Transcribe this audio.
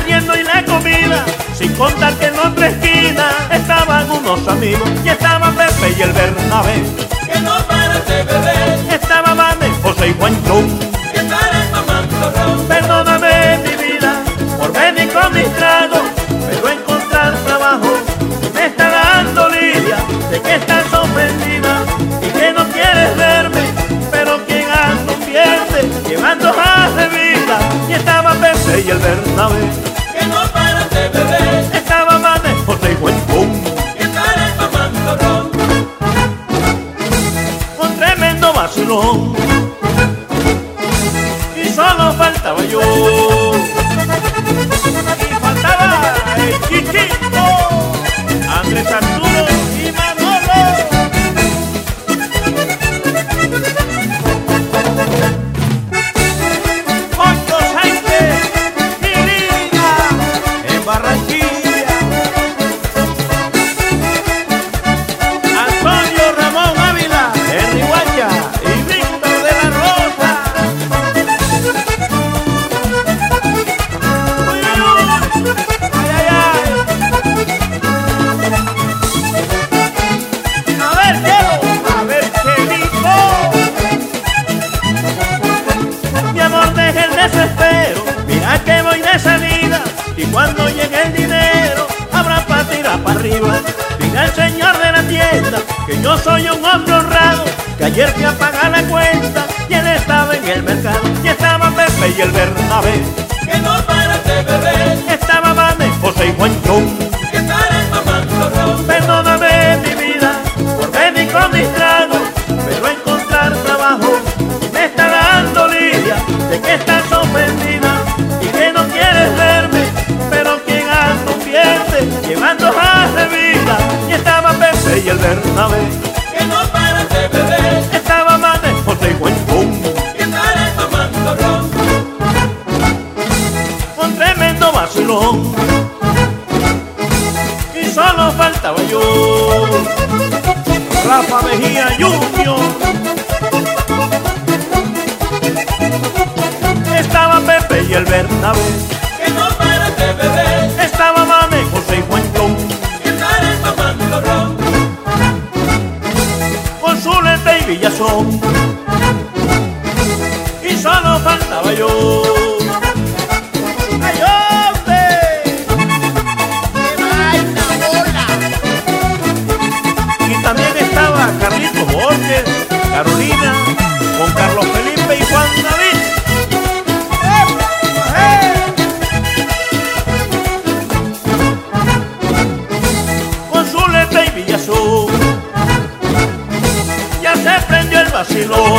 vendiendo y la comida, sin contar que en otra esquina estaban unos amigos y estaban Pepe y el Bernabé, que no paran de beber, estaba Vane, José y Juanchón, que paran mamando ron. Perdóname mi vida por venir con mis tragos, pero encontrar trabajo me está dando lidia, de que estás ofendida y que no quieres verme, pero quien ando pierde llevando más de vida. Y estaba Pepe y el Bernabé, Que no paran de beber, estaba Vane, José y Juanchón, que paran mamando ron. un tremendo vacilón, y solo faltaba yo, y faltaba el Chiquito, Andrés Arturo y Manolo. Ocho Sánchez y Liga en Barranquilla, Antonio Ramón Ávila en Riguacha y Víctor de la Rosa. Uy, uy, uy. Ay, ay, ay. A ver qué dijo. Mi amor, deja el desespero, mira que voy de salida, y cuando llegue el dinero habrá para tirar para arriba. Diga el señor de la tienda que yo soy un hombre honrado, que ayer fui a pagar la cuenta y él estaba en el mercado. Y estaba Pepe y el Bernabé, Que no paran de beber, estaba Vane, José y Juanchón. que paran mamando ron. Perdóname mi vida por venir con mis tragos, pero encontrar trabajo me está dando lidia, de que estás ofendida y que no quieres verme, pero quien ando pierde llevando más de vida. Y estaba Pepe y el Bernabé, Que no paran de beber, estaba Vane, José y Juanchón, que paran mamando ron. un tremendo vacilón, y solo faltaba yo, Rafa Mejía Junior. Estaba Pepe y el Bernabé, Que no paran de beber, estaba Vane, José y Juanchón, que paran mamando ron. con Zuleta y Villazón, y solo faltaba yo. ¡Ay, hombre! Y también estaba Carlitos Borges, Carolina, con Carlos Felipe y Juan David. Con Zuleta y Villazón, ya se prendió el vacilón.